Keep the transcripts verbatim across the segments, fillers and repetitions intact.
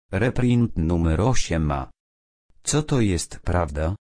Reprint numer osiem a. Co to jest prawda?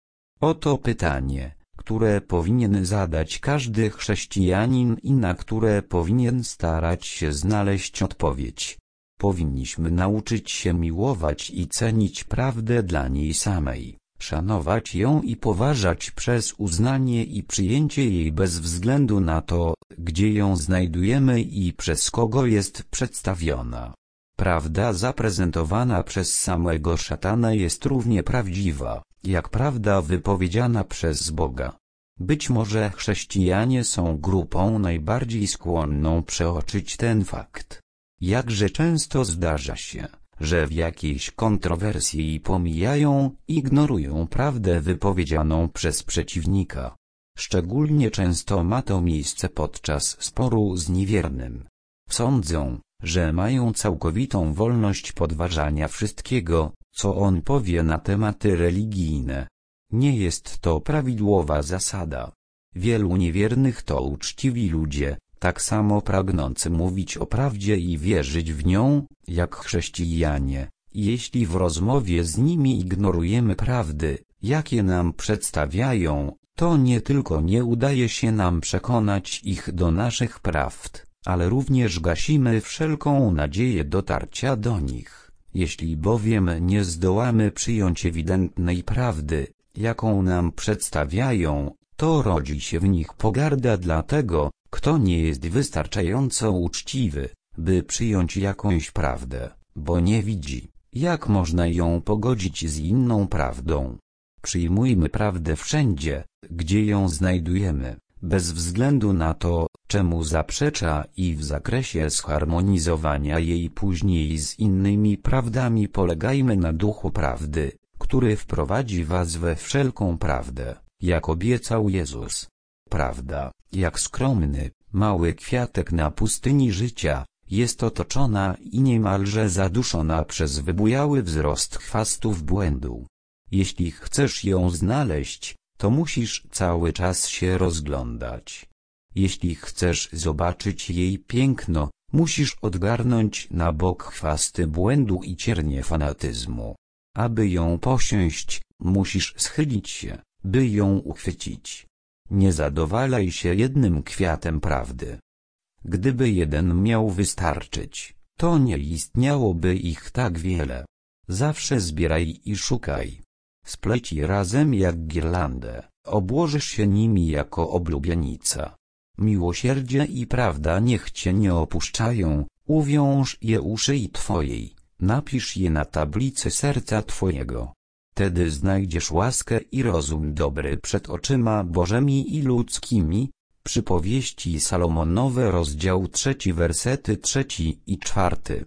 Oto pytanie, które powinien zadać każdy chrześcijanin i na które powinien starać się znaleźć odpowiedź. Powinniśmy nauczyć się miłować i cenić prawdę dla niej samej, szanować ją i poważać przez uznanie i przyjęcie jej bez względu na to, gdzie ją znajdujemy i przez kogo jest przedstawiona. Prawda zaprezentowana przez samego szatana jest równie prawdziwa, jak prawda wypowiedziana przez Boga. Być może chrześcijanie są grupą najbardziej skłonną przeoczyć ten fakt. Jakże często zdarza się, że w jakiejś kontrowersji pomijają, ignorują prawdę wypowiedzianą przez przeciwnika. Szczególnie często ma to miejsce podczas sporu z niewiernym. Sądzą, że mają całkowitą wolność podważania wszystkiego, co on powie na tematy religijne. Nie jest to prawidłowa zasada. Wielu niewiernych to uczciwi ludzie, tak samo pragnący mówić o prawdzie i wierzyć w nią, jak chrześcijanie. Jeśli w rozmowie z nimi ignorujemy prawdy, jakie nam przedstawiają, to nie tylko nie udaje się nam przekonać ich do naszych prawd, ale również gasimy wszelką nadzieję dotarcia do nich. Jeśli bowiem nie zdołamy przyjąć ewidentnej prawdy, jaką nam przedstawiają, to rodzi się w nich pogarda dla tego, kto nie jest wystarczająco uczciwy, by przyjąć jakąś prawdę, bo nie widzi, jak można ją pogodzić z inną prawdą. Przyjmujmy prawdę wszędzie, gdzie ją znajdujemy, bez względu na to, czemu zaprzecza, i w zakresie zharmonizowania jej później z innymi prawdami polegajmy na duchu prawdy, który wprowadzi was we wszelką prawdę, jak obiecał Jezus. Prawda, jak skromny, mały kwiatek na pustyni życia, jest otoczona i niemalże zaduszona przez wybujały wzrost chwastów błędu. Jeśli chcesz ją znaleźć, to musisz cały czas się rozglądać. Jeśli chcesz zobaczyć jej piękno, musisz odgarnąć na bok chwasty błędu i ciernie fanatyzmu. Aby ją posiąść, musisz schylić się, by ją uchwycić. Nie zadowalaj się jednym kwiatem prawdy. Gdyby jeden miał wystarczyć, to nie istniałoby ich tak wiele. Zawsze zbieraj i szukaj. Spleć je razem jak girlandę, obłożysz się nimi jako oblubienica. Miłosierdzie i prawda niech cię nie opuszczają, uwiąż je u szyi twojej, napisz je na tablicy serca twojego. Wtedy znajdziesz łaskę i rozum dobry przed oczyma Bożymi i ludzkimi. Przypowieści Salomonowe, rozdział trzeci, wersety trzeci i czwarty.